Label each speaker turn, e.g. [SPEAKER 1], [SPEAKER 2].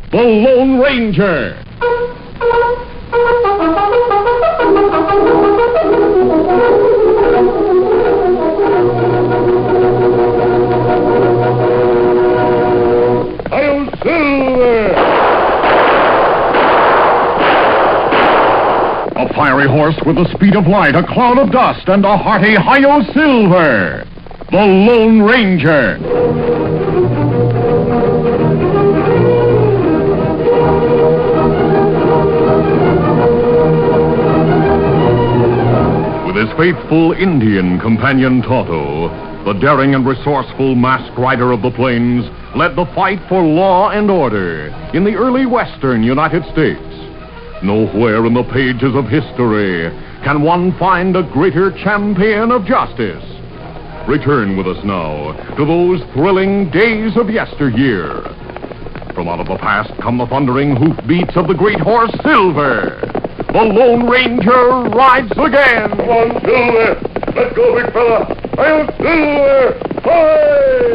[SPEAKER 1] the Lone Ranger. Hi-yo, Silver! A fiery horse with the speed of light, a cloud of dust, and a hearty Hi-yo, Silver! The Lone Ranger. With his faithful Indian companion Tonto, the daring and resourceful masked rider of the plains led the fight for law and order in the early western United States. Nowhere in the pages of history can one find a greater champion of justice. Return with us now to those thrilling days of yesteryear. From out of the past come the thundering hoofbeats of the great horse Silver. The Lone Ranger rides again. Come on, Silver. Let's go, big fella. Hi-yo, Silver. Hi!